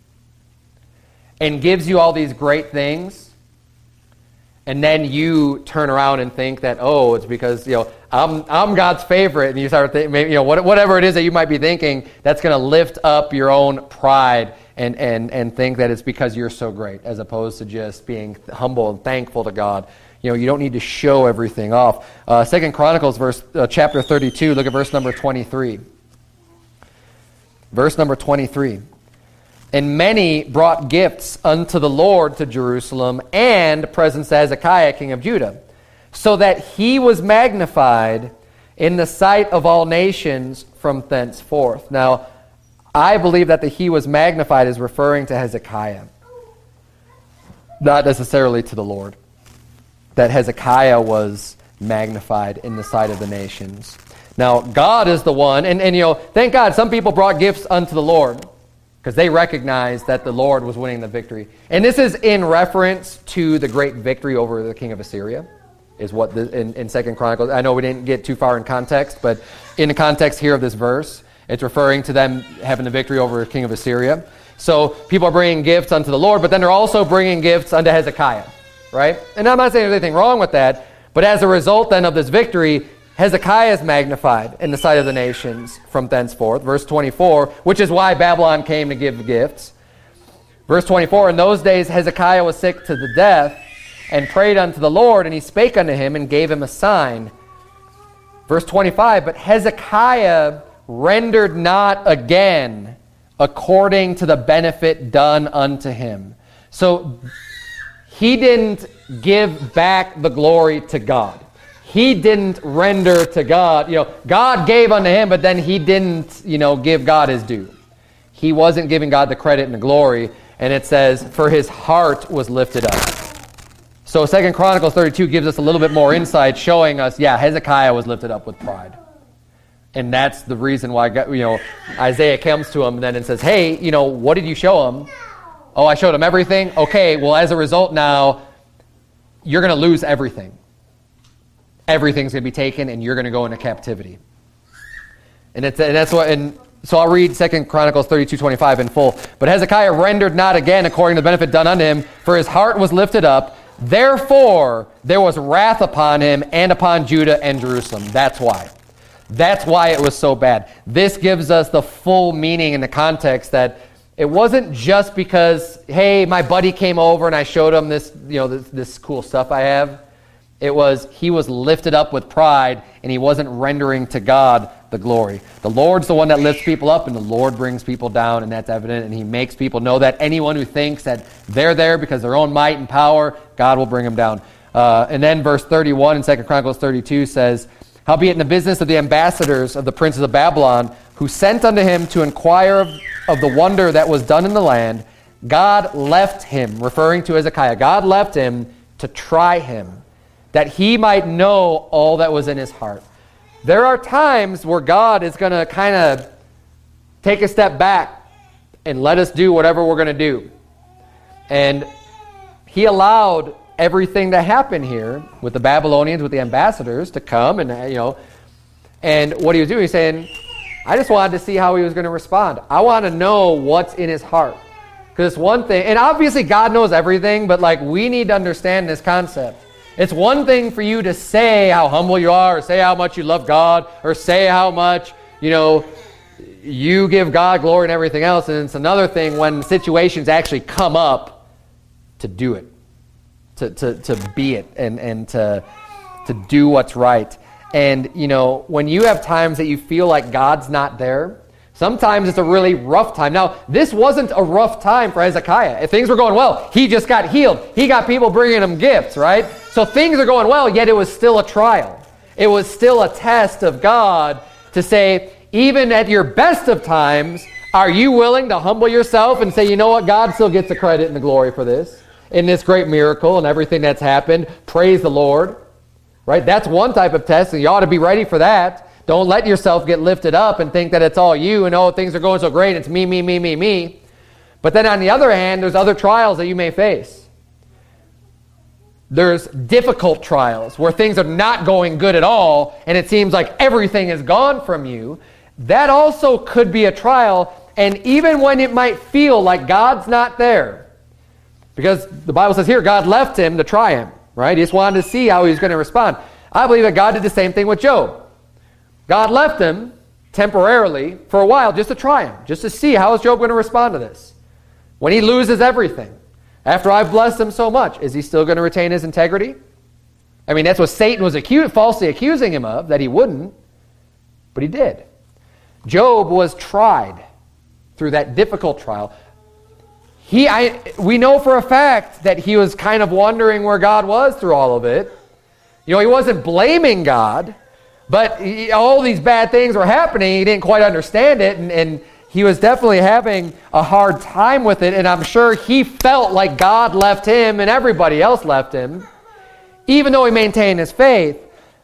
Speaker 1: And gives you all these great things. And then you turn around and think that, oh, it's because, you know, I'm I'm God's favorite. And you start thinking, maybe, you know, whatever it is that you might be thinking, that's going to lift up your own pride and, and, and think that it's because you're so great, as opposed to just being humble and thankful to God. You know, you don't need to show everything off. Uh, Second Chronicles, verse uh, chapter thirty-two, look at verse number twenty-three. Verse number twenty-three. And many brought gifts unto the Lord to Jerusalem, and presents to Hezekiah, king of Judah, so that he was magnified in the sight of all nations from thenceforth. Now, I believe that the he was magnified is referring to Hezekiah, not necessarily to the Lord. That Hezekiah was magnified in the sight of the nations. Now, God is the one, and, and you know, thank God some people brought gifts unto the Lord, because they recognized that the Lord was winning the victory. And this is in reference to the great victory over the king of Assyria, is what the, in, in Second Chronicles. I know we didn't get too far in context, but in the context here of this verse, it's referring to them having the victory over the king of Assyria. So people are bringing gifts unto the Lord, but then they're also bringing gifts unto Hezekiah, right? And I'm not saying there's anything wrong with that, but as a result then of this victory, Hezekiah is magnified in the sight of the nations from thenceforth. Verse twenty-four, which is why Babylon came to give gifts. Verse twenty-four, in those days Hezekiah was sick to the death, and prayed unto the Lord, and he spake unto him, and gave him a sign. Verse twenty-five, but Hezekiah rendered not again according to the benefit done unto him. So he didn't give back the glory to God. He didn't render to God. You know, God gave unto him, but then he didn't, you know, give God his due. He wasn't giving God the credit and the glory. And it says, for his heart was lifted up. So Second Chronicles thirty-two gives us a little bit more insight, showing us, yeah, Hezekiah was lifted up with pride. And that's the reason why, you know, Isaiah comes to him and then and says, hey, you know, what did you show him? Oh, I showed him everything? Okay, well, as a result now, you're going to lose everything. Everything's going to be taken, and you're going to go into captivity. And, it's, and that's what... And so I'll read Second Chronicles thirty-two twenty-five in full. But Hezekiah rendered not again according to the benefit done unto him, for his heart was lifted up. Therefore there was wrath upon him and upon Judah and Jerusalem. That's why. That's why it was so bad. This gives us the full meaning in the context that it wasn't just because, hey, my buddy came over and I showed him this, you know, this, this cool stuff I have. It was, he was lifted up with pride, and he wasn't rendering to God the glory. The Lord's the one that lifts people up, and the Lord brings people down, and that's evident, and he makes people know that anyone who thinks that they're there because of their own might and power, God will bring them down. Uh, and then verse thirty-one in Second Chronicles thirty-two says, howbeit in the business of the ambassadors of the princes of Babylon, who sent unto him to inquire of, of the wonder that was done in the land, God left him, referring to Hezekiah, God left him to try him, that he might know all that was in his heart. There are times where God is going to kind of take a step back and let us do whatever we're going to do. And he allowed everything to happen here with the Babylonians, with the ambassadors to come, and you know, and what he was doing, he's saying, I just wanted to see how he was going to respond. I want to know what's in his heart. Because it's one thing, and obviously God knows everything, but like we need to understand this concept. It's one thing for you to say how humble you are, or say how much you love God, or say how much, you know, you give God glory and everything else, and it's another thing when situations actually come up to do it, to to, to be it, and, and to, to do what's right. And, you know, when you have times that you feel like God's not there, sometimes it's a really rough time. Now, this wasn't a rough time for Hezekiah. If things were going well, he just got healed. He got people bringing him gifts, right? So things are going well, yet it was still a trial. It was still a test of God to say, even at your best of times, are you willing to humble yourself and say, you know what, God still gets the credit and the glory for this, in this great miracle and everything that's happened. Praise the Lord. Right? That's one type of test, and you ought to be ready for that. Don't let yourself get lifted up and think that it's all you and, oh, things are going so great, it's me, me, me, me, me. But then on the other hand, there's other trials that you may face. There's difficult trials where things are not going good at all, and it seems like everything is gone from you. That also could be a trial, and even when it might feel like God's not there, because the Bible says here, God left him to try him. Right? He just wanted to see how he was going to respond. I believe that God did the same thing with Job. God left him temporarily for a while just to try him, just to see how is Job going to respond to this. When he loses everything, after I've blessed him so much, is he still going to retain his integrity? I mean, that's what Satan was acu- falsely accusing him of, that he wouldn't, but he did. Job was tried through that difficult trial. He, I, we know for a fact that he was kind of wondering where God was through all of it. You know, he wasn't blaming God, but he, all these bad things were happening. He didn't quite understand it, and, and he was definitely having a hard time with it, and I'm sure he felt like God left him and everybody else left him, even though he maintained his faith.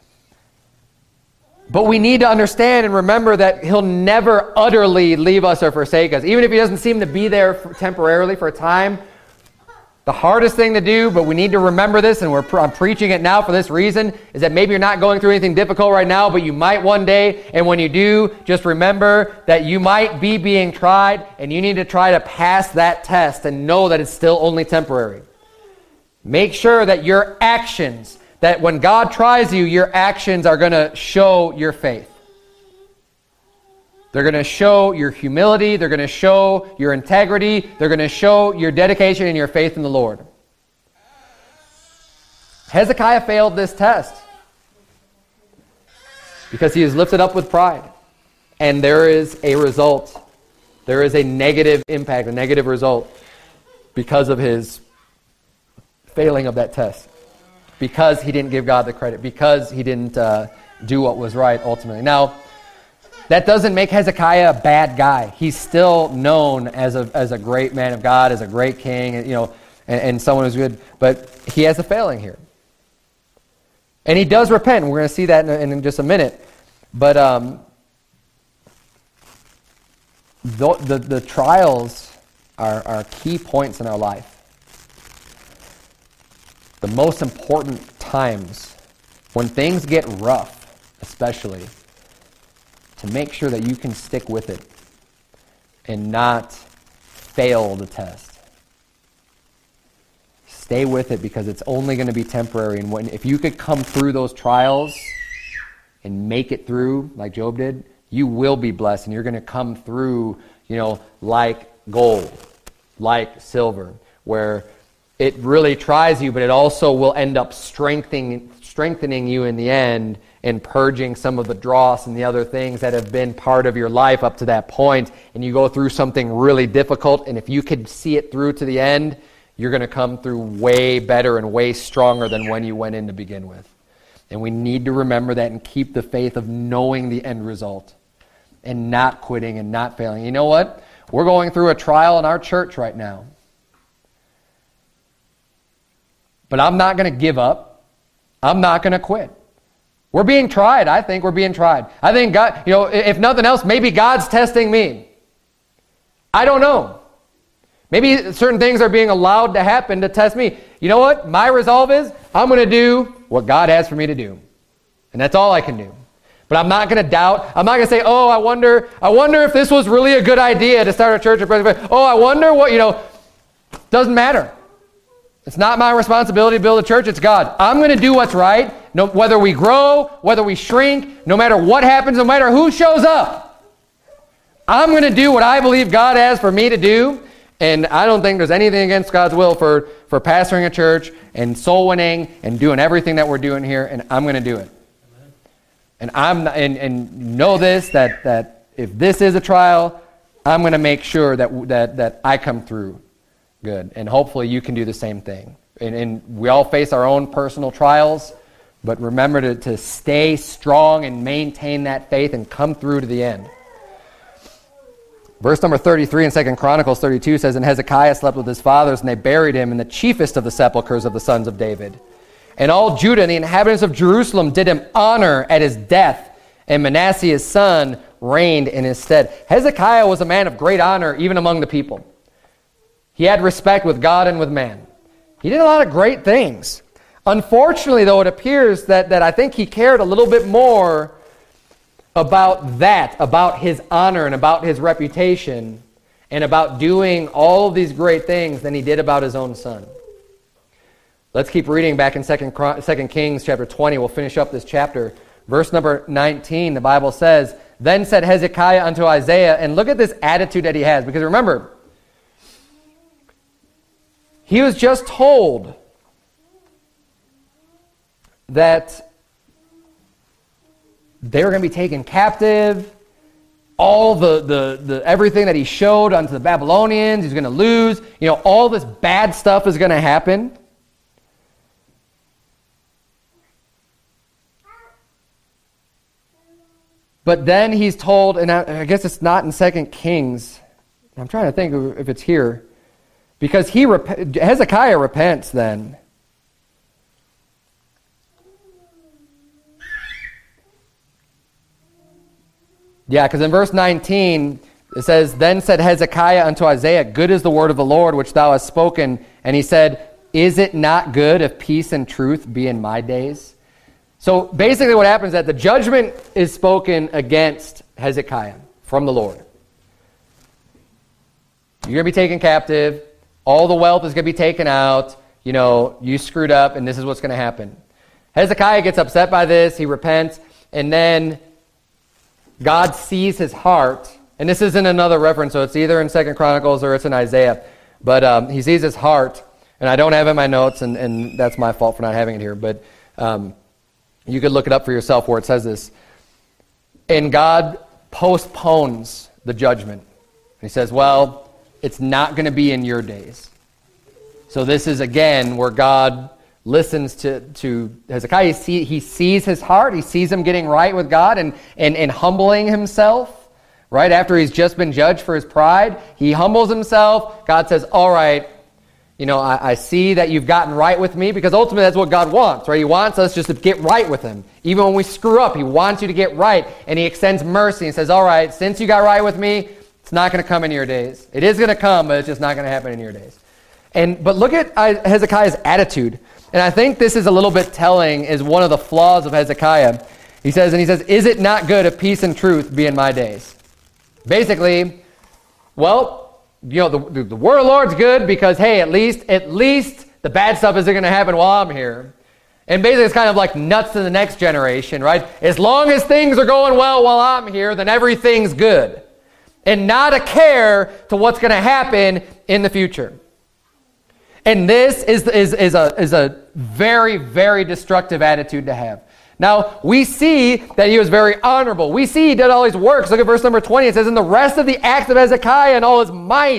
Speaker 1: But we need to understand and remember that he'll never utterly leave us or forsake us. Even if he doesn't seem to be there for temporarily for a time, the hardest thing to do, but we need to remember this, and we're, I'm preaching it now for this reason, is that maybe you're not going through anything difficult right now, but you might one day, and when you do, just remember that you might be being tried, and you need to try to pass that test and know that it's still only temporary. Make sure that your actions, that when God tries you, your actions are going to show your faith. They're going to show your humility. They're going to show your integrity. They're going to show your dedication and your faith in the Lord. Hezekiah failed this test because he is lifted up with pride. And there is a result. There is a negative impact, a negative result because of his failing of that test. Because he didn't give God the credit. Because he didn't uh, do what was right ultimately. Now, that doesn't make Hezekiah a bad guy. He's still known as a as a great man of God, as a great king, you know, and, and someone who's good. But he has a failing here. And he does repent. We're going to see that in, in just a minute. But um, the, the, the trials are, are key points in our life. The most important times, when things get rough, especially, to make sure that you can stick with it and not fail the test. Stay with it because it's only going to be temporary. And when, if you could come through those trials and make it through like Job did, you will be blessed, and you're going to come through, you know, like gold, like silver, where it really tries you, but it also will end up strengthening strengthening you in the end and purging some of the dross and the other things that have been part of your life up to that point. And you go through something really difficult, and if you could see it through to the end, you're going to come through way better and way stronger than when you went in to begin with. And we need to remember that and keep the faith of knowing the end result and not quitting and not failing. You know what? We're going through a trial in our church right now. But I'm not going to give up. I'm not going to quit. We're being tried. I think we're being tried. I think God, you know, if nothing else, maybe God's testing me. I don't know. Maybe certain things are being allowed to happen to test me. You know what? My resolve is I'm going to do what God has for me to do. And that's all I can do. But I'm not going to doubt. I'm not going to say, oh, I wonder, I wonder if this was really a good idea to start a church. Or oh, I wonder what, you know, doesn't matter. It's not my responsibility to build a church. It's God. I'm going to do what's right. No, whether we grow, whether we shrink, no matter what happens, no matter who shows up. I'm going to do what I believe God has for me to do. And I don't think there's anything against God's will for, for pastoring a church and soul winning and doing everything that we're doing here. And I'm going to do it. And I'm not, and, and know this, that, that if this is a trial, I'm going to make sure that, that, that I come through good. And hopefully you can do the same thing. And, and we all face our own personal trials, but remember to, to stay strong and maintain that faith and come through to the end. Verse number thirty-three in Second Chronicles thirty-two says, And Hezekiah slept with his fathers, and they buried him in the chiefest of the sepulchres of the sons of David. And all Judah and the inhabitants of Jerusalem did him honor at his death, and Manasseh his son reigned in his stead. Hezekiah was a man of great honor even among the people. He had respect with God and with man. He did a lot of great things. Unfortunately, though, it appears that, that I think he cared a little bit more about that, about his honor and about his reputation, and about doing all of these great things than he did about his own son. Let's keep reading back in Second Kings chapter twenty. We'll finish up this chapter. Verse number nineteen, the Bible says, Then said Hezekiah unto Isaiah, and look at this attitude that he has, because remember, he was just told that they were going to be taken captive. All the, the, the everything that he showed unto the Babylonians, he's going to lose. You know, all this bad stuff is going to happen. But then he's told, and I, I guess it's not in Second Kings. I'm trying to think if it's here. Because he rep- Hezekiah repents then. Yeah, because in verse nineteen, it says, Then said Hezekiah unto Isaiah, Good is the word of the Lord which thou hast spoken. And he said, Is it not good if peace and truth be in my days? So basically what happens is that the judgment is spoken against Hezekiah from the Lord. You're going to be taken captive. All the wealth is going to be taken out. You know, you screwed up, and this is what's going to happen. Hezekiah gets upset by this. He repents. And then God sees his heart. And this isn't another reference, so it's either in Second Chronicles or it's in Isaiah. But um, he sees his heart. And I don't have it in my notes, and, and that's my fault for not having it here. But um, you could look it up for yourself where it says this. And God postpones the judgment. He says, well, it's not going to be in your days. So this is, again, where God listens to, to Hezekiah. He, see, he sees his heart. He sees him getting right with God and, and, and humbling himself. Right after he's just been judged for his pride, he humbles himself. God says, all right, you know, I, I see that you've gotten right with me, because ultimately that's what God wants, right? He wants us just to get right with him. Even when we screw up, he wants you to get right. And he extends mercy and says, all right, since you got right with me, it's not going to come in your days. It is going to come, but it's just not going to happen in your days. And but look at Hezekiah's attitude. And I think this is a little bit telling, is one of the flaws of Hezekiah. He says, and he says, Is it not good if peace and truth be in my days? Basically, well, you know, the, the word of the Lord's good because, hey, at least, at least the bad stuff isn't going to happen while I'm here. And basically it's kind of like nuts to the next generation, right? As long as things are going well while I'm here, then everything's good. And not a care to what's going to happen in the future. And this is, is, is, a, is a very, very destructive attitude to have. Now, we see that he was very honorable. We see he did all his works. Look at verse number twenty. It says, And the rest of the acts of Hezekiah and all his might,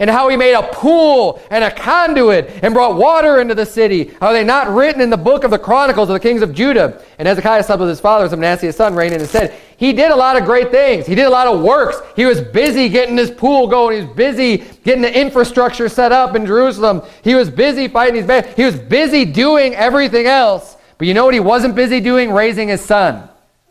Speaker 1: and how he made a pool and a conduit and brought water into the city? Are they not written in the book of the Chronicles of the kings of Judah? And Hezekiah slept with his fathers, and Manasseh his son reigned in his stead. He did a lot of great things. He did a lot of works. He was busy getting his pool going. He was busy getting the infrastructure set up in Jerusalem. He was busy fighting these battles. He was busy doing everything else. But you know what he wasn't busy doing? Raising his son.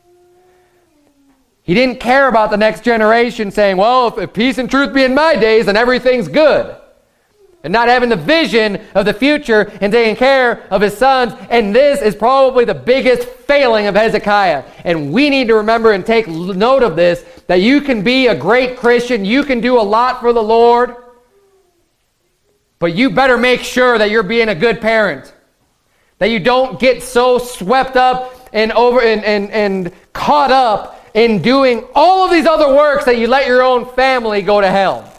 Speaker 1: He didn't care about the next generation saying, well, if, if peace and truth be in my days, then everything's good. And not having the vision of the future and taking care of his sons. And this is probably the biggest failing of Hezekiah. And we need to remember and take note of this, that you can be a great Christian. You can do a lot for the Lord. But you better make sure that you're being a good parent. That you don't get so swept up and over and, and, and caught up in doing all of these other works that you let your own family go to hell.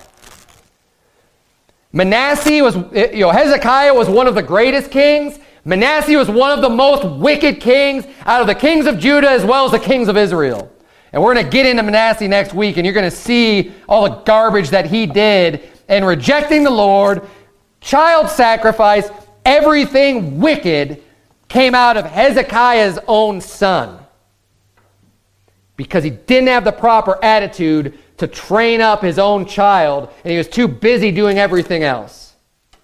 Speaker 1: Manasseh was, you know, Hezekiah was one of the greatest kings. Manasseh was one of the most wicked kings out of the kings of Judah as well as the kings of Israel. And we're going to get into Manasseh next week, and you're going to see all the garbage that he did and rejecting the Lord, child sacrifice, everything wicked came out of Hezekiah's own son. Because he didn't have the proper attitude to train up his own child, and he was too busy doing everything else.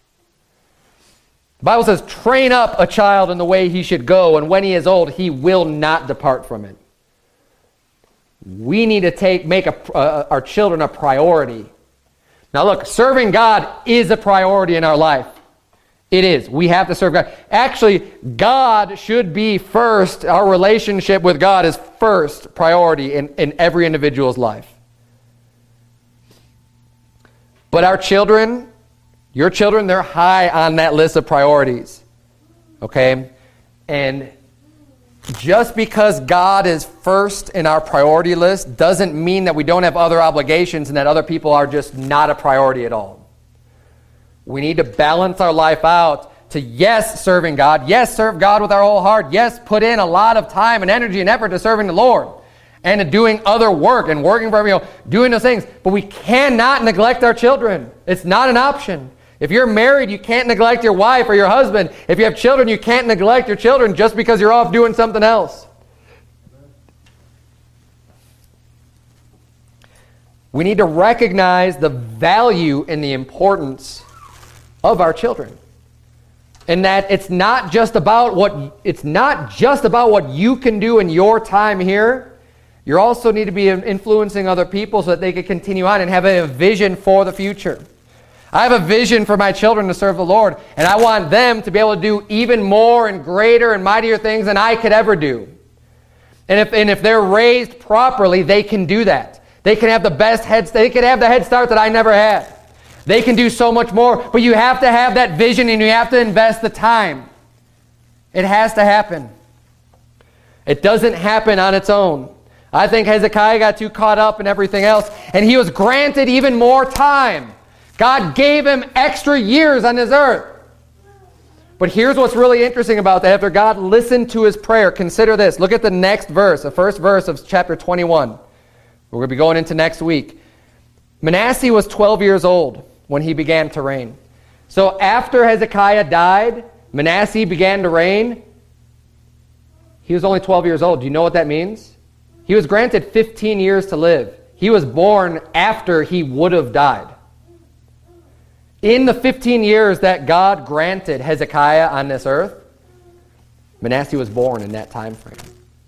Speaker 1: The Bible says, train up a child in the way he should go, and when he is old, he will not depart from it. We need to take make a, uh, our children a priority. Now look, serving God is a priority in our life. It is. We have to serve God. Actually, God should be first. Our relationship with God is first priority in, in every individual's life. But our children, your children, they're high on that list of priorities. Okay? And just because God is first in our priority list doesn't mean that we don't have other obligations and that other people are just not a priority at all. We need to balance our life out to, yes, serving God. Yes, serve God with our whole heart. Yes, put in a lot of time and energy and effort to serving the Lord and to doing other work and working for, you know, doing those things. But we cannot neglect our children. It's not an option. If you're married, you can't neglect your wife or your husband. If you have children, you can't neglect your children just because you're off doing something else. We need to recognize the value and the importance of our children. And that it's not just about what it's not just about what you can do in your time here. You also need to be influencing other people so that they can continue on and have a vision for the future. I have a vision for my children to serve the Lord, and I want them to be able to do even more and greater and mightier things than I could ever do. And if and if they're raised properly, they can do that. They can have the best head they can have the head start that I never had. They can do so much more, but you have to have that vision and you have to invest the time. It has to happen. It doesn't happen on its own. I think Hezekiah got too caught up in everything else, and he was granted even more time. God gave him extra years on this earth. But here's what's really interesting about that. After God listened to his prayer, consider this. Look at the next verse, the first verse of chapter twenty-one. We're going to be going into next week. Manasseh was twelve years old when he began to reign. So after Hezekiah died, Manasseh began to reign. He was only twelve years old. Do you know what that means? He was granted fifteen years to live. He was born after he would have died. In the fifteen years that God granted Hezekiah on this earth, Manasseh was born in that time frame.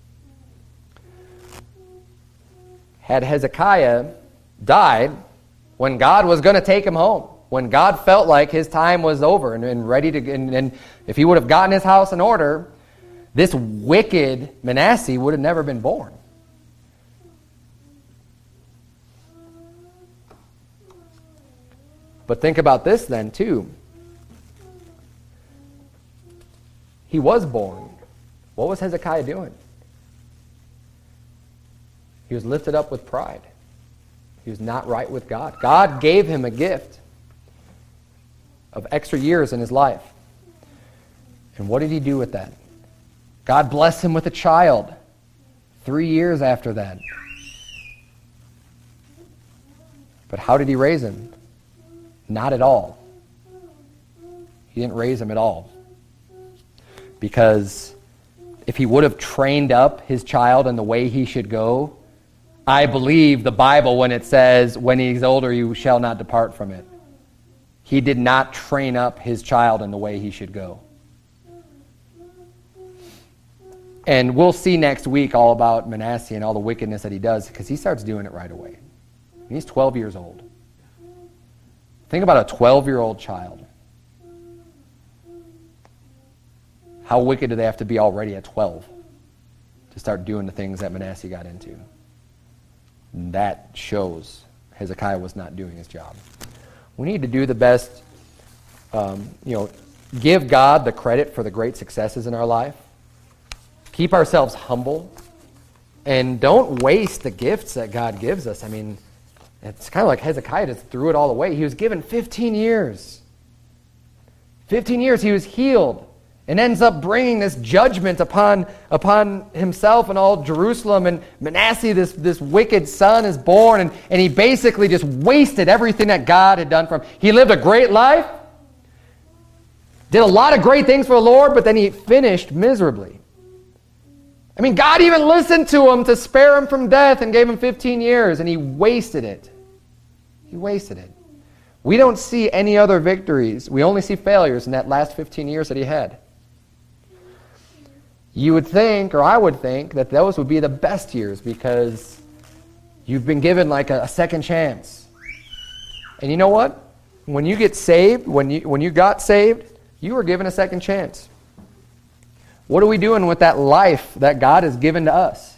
Speaker 1: Had Hezekiah died when God was going to take him home, when God felt like his time was over and, and ready to, and, and if he would have gotten his house in order, this wicked Manasseh would have never been born. But think about this then, too. He was born. What was Hezekiah doing? He was lifted up with pride. He was not right with God. God gave him a gift of extra years in his life. And what did he do with that? God blessed him with a child three years after that. But how did he raise him? Not at all. He didn't raise him at all. Because if he would have trained up his child in the way he should go, I believe the Bible when it says, when he's older, you shall not depart from it. He did not train up his child in the way he should go. And we'll see next week all about Manasseh and all the wickedness that he does, because he starts doing it right away. And he's twelve years old. Think about a twelve-year-old child. How wicked do they have to be already at twelve to start doing the things that Manasseh got into? And that shows Hezekiah was not doing his job. We need to do the best, um, you know, give God the credit for the great successes in our life. Keep ourselves humble. And don't waste the gifts that God gives us. I mean, it's kind of like Hezekiah just threw it all away. He was given fifteen years. fifteen years he was healed. And ends up bringing this judgment upon, upon himself and all Jerusalem. And Manasseh, this, this wicked son, is born. And, and he basically just wasted everything that God had done for him. He lived a great life. Did a lot of great things for the Lord. But then he finished miserably. I mean, God even listened to him to spare him from death and gave him fifteen years. And he wasted it. He wasted it. We don't see any other victories. We only see failures in that last fifteen years that he had. You would think, or I would think, that those would be the best years because you've been given like a, a second chance. And you know what? When you get saved, when you when you got saved, you were given a second chance. What are we doing with that life that God has given to us?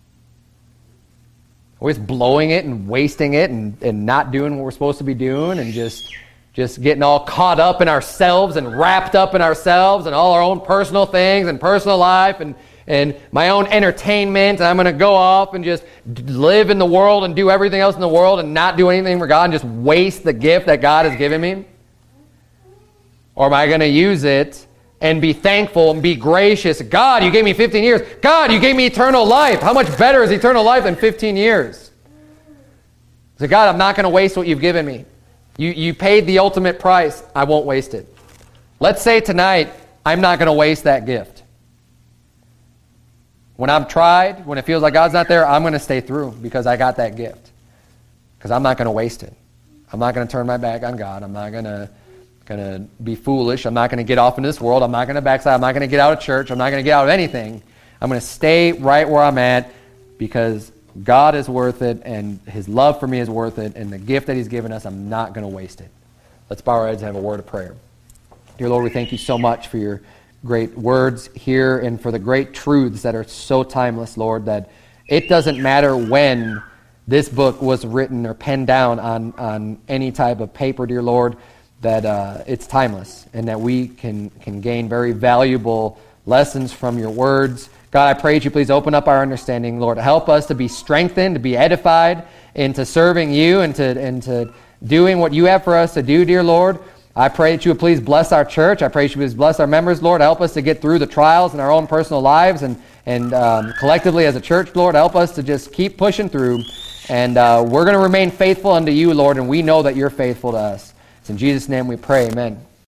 Speaker 1: We're just blowing it and wasting it and, and not doing what we're supposed to be doing and just... Just getting all caught up in ourselves and wrapped up in ourselves and all our own personal things and personal life and, and my own entertainment. And I'm going to go off and just live in the world and do everything else in the world and not do anything for God and just waste the gift that God has given me? Or am I going to use it and be thankful and be gracious? God, you gave me fifteen years. God, you gave me eternal life. How much better is eternal life than fifteen years? So God, I'm not going to waste what you've given me. You, you paid the ultimate price. I won't waste it. Let's say tonight, I'm not going to waste that gift. When I've tried, when it feels like God's not there, I'm going to stay through because I got that gift. Because I'm not going to waste it. I'm not going to turn my back on God. I'm not going to going to be foolish. I'm not going to get off in this world. I'm not going to backslide. I'm not going to get out of church. I'm not going to get out of anything. I'm going to stay right where I'm at because God is worth it, and his love for me is worth it, and the gift that he's given us, I'm not going to waste it. Let's bow our heads and have a word of prayer. Dear Lord, we thank you so much for your great words here and for the great truths that are so timeless, Lord, that it doesn't matter when this book was written or penned down on, on any type of paper, dear Lord, that uh, it's timeless and that we can, can gain very valuable lessons from your words. God, I pray that you please open up our understanding, Lord. Help us to be strengthened, to be edified into serving you and to, and to doing what you have for us to do, dear Lord. I pray that you would please bless our church. I pray that you would please bless our members, Lord. Help us to get through the trials in our own personal lives and, and um, collectively as a church, Lord. Help us to just keep pushing through. And uh, we're going to remain faithful unto you, Lord, and we know that you're faithful to us. It's in Jesus' name we pray, amen.